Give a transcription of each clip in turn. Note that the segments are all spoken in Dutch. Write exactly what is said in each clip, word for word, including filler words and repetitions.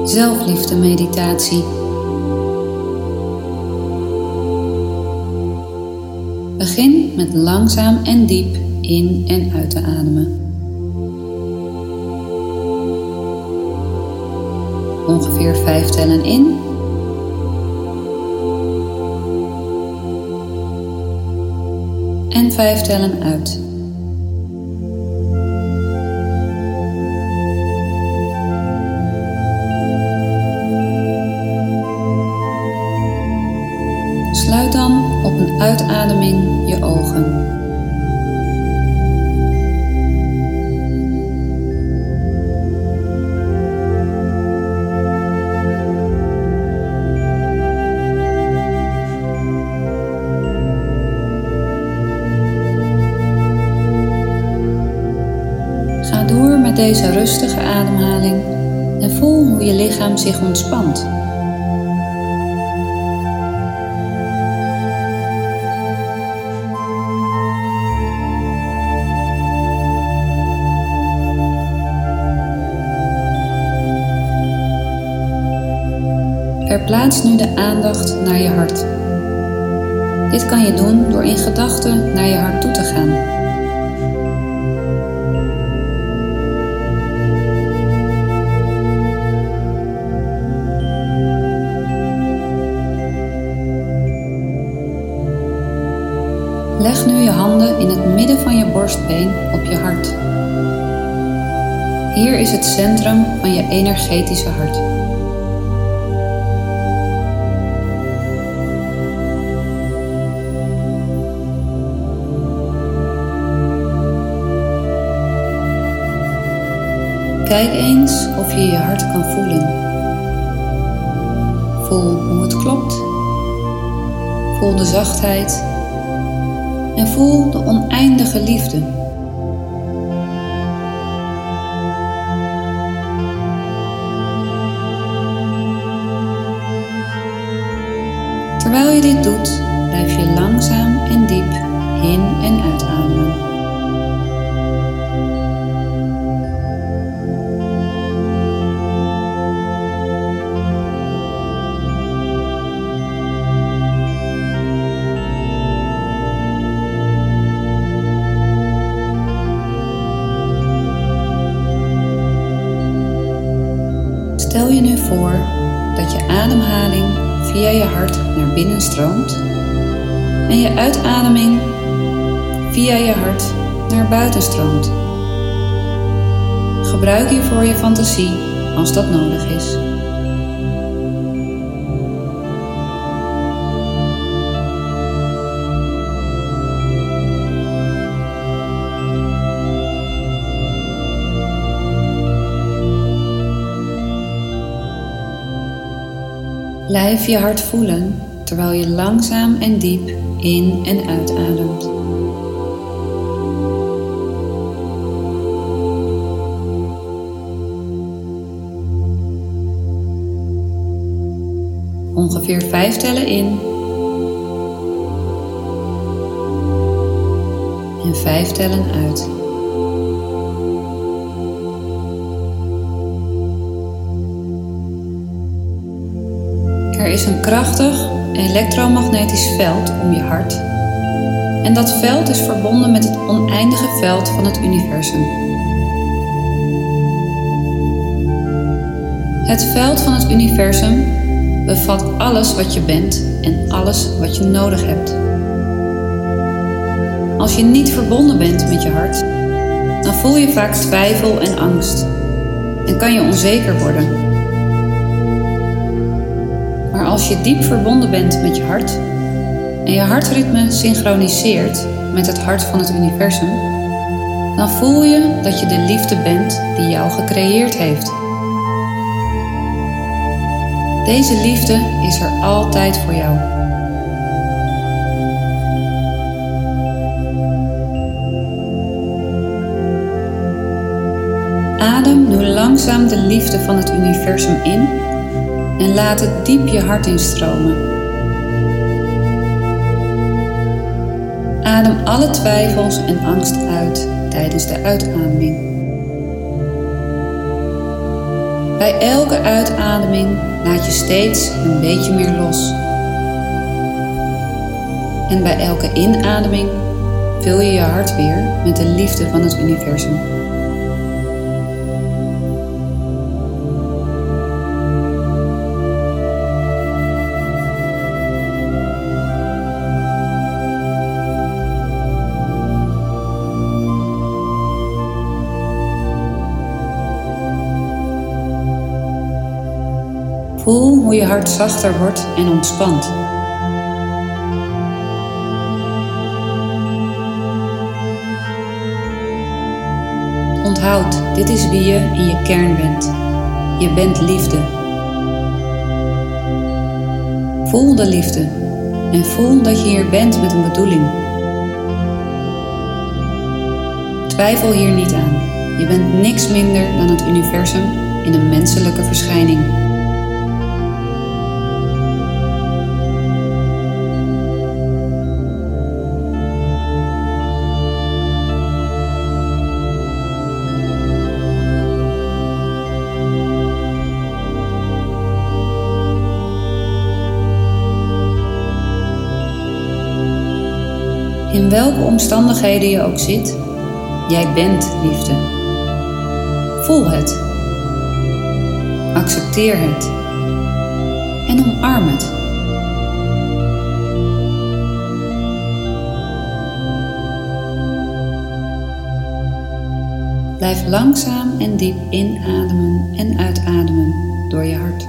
zelfliefde meditatie. Begin met langzaam en diep in en uit te ademen. Ongeveer vijf tellen in. En vijf tellen uit. Sluit dan op een uitademing je ogen. Ga door met deze rustige ademhaling en voel hoe je lichaam zich ontspant. Verplaats nu de aandacht naar je hart. Dit kan je doen door in gedachten naar je hart toe te gaan. Leg nu je handen in het midden van je borstbeen op je hart. Hier is het centrum van je energetische hart. Kijk eens of je je hart kan voelen. Voel hoe het klopt. Voel de zachtheid. En voel de oneindige liefde. Terwijl je dit doet, blijf je langzaam en diep in- en uitademen. Stel je nu voor dat je ademhaling via je hart naar binnen stroomt en je uitademing via je hart naar buiten stroomt. Gebruik hiervoor je fantasie als dat nodig is. Blijf je hart voelen terwijl je langzaam en diep in- en uitademt. Ongeveer vijf tellen in en vijf tellen uit. Er is een krachtig elektromagnetisch veld om je hart en dat veld is verbonden met het oneindige veld van het universum. Het veld van het universum bevat alles wat je bent en alles wat je nodig hebt. Als je niet verbonden bent met je hart, dan voel je vaak twijfel en angst en kan je onzeker worden. Maar als je diep verbonden bent met je hart en je hartritme synchroniseert met het hart van het universum, dan voel je dat je de liefde bent die jou gecreëerd heeft. Deze liefde is er altijd voor jou. Adem nu langzaam de liefde van het universum in en laat het diep je hart instromen. Adem alle twijfels en angst uit tijdens de uitademing. Bij elke uitademing laat je steeds een beetje meer los. En bij elke inademing vul je je hart weer met de liefde van het universum. Voel hoe je hart zachter wordt en ontspant. Onthoud, dit is wie je in je kern bent. Je bent liefde. Voel de liefde en voel dat je hier bent met een bedoeling. Twijfel hier niet aan. Je bent niks minder dan het universum in een menselijke verschijning. In welke omstandigheden je ook zit, jij bent liefde. Voel het. Accepteer het. En omarm het. Blijf langzaam en diep inademen en uitademen door je hart.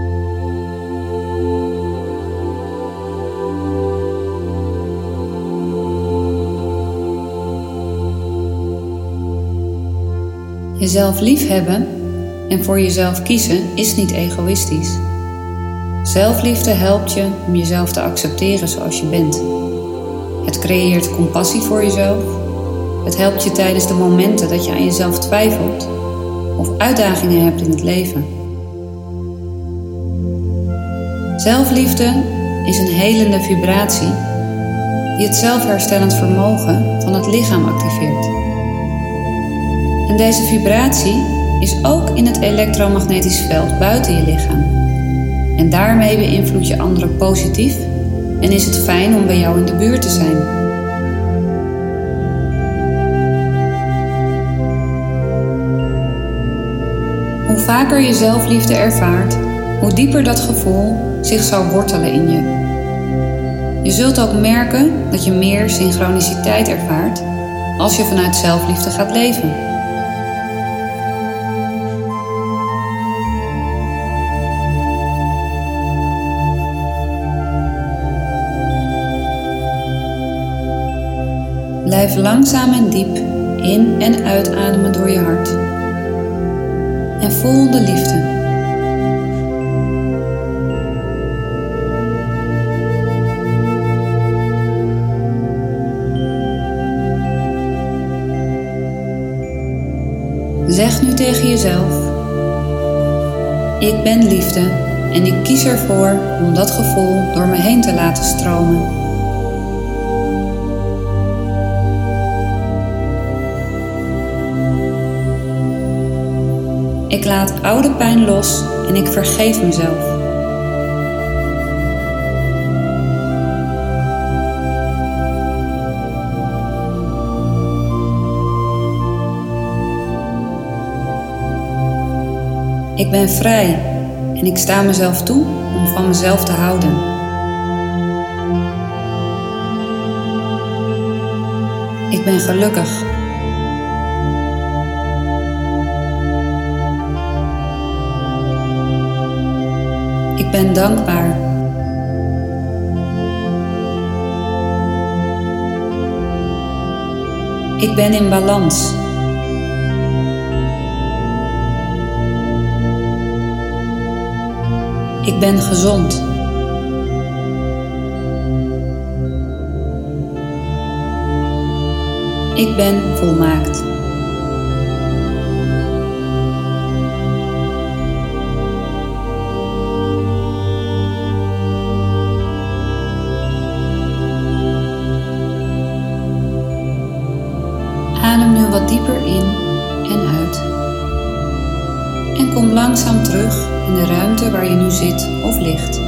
Jezelf liefhebben en voor jezelf kiezen is niet egoïstisch. Zelfliefde helpt je om jezelf te accepteren zoals je bent. Het creëert compassie voor jezelf. Het helpt je tijdens de momenten dat je aan jezelf twijfelt of uitdagingen hebt in het leven. Zelfliefde is een helende vibratie die het zelfherstellend vermogen van het lichaam activeert. En deze vibratie is ook in het elektromagnetisch veld buiten je lichaam. En daarmee beïnvloed je anderen positief en is het fijn om bij jou in de buurt te zijn. Hoe vaker je zelfliefde ervaart, hoe dieper dat gevoel zich zal wortelen in je. Je zult ook merken dat je meer synchroniciteit ervaart als je vanuit zelfliefde gaat leven. Blijf langzaam en diep in- en uitademen door je hart. En voel de liefde. Zeg nu tegen jezelf: ik ben liefde en ik kies ervoor om dat gevoel door me heen te laten stromen. Ik laat oude pijn los en ik vergeef mezelf. Ik ben vrij en ik sta mezelf toe om van mezelf te houden. Ik ben gelukkig. Ik ben dankbaar. Ik ben in balans. Ik ben gezond. Ik ben volmaakt. Adem nu wat dieper in en uit. En kom langzaam terug in de ruimte waar je nu zit of ligt.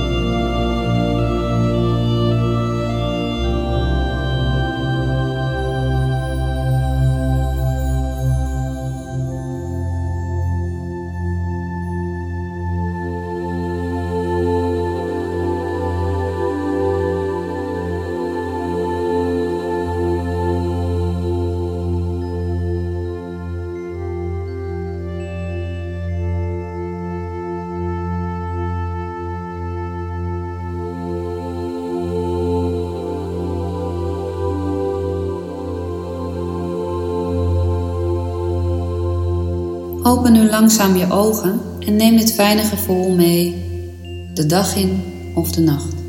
Open nu langzaam je ogen en neem dit fijne gevoel mee de dag in of de nacht.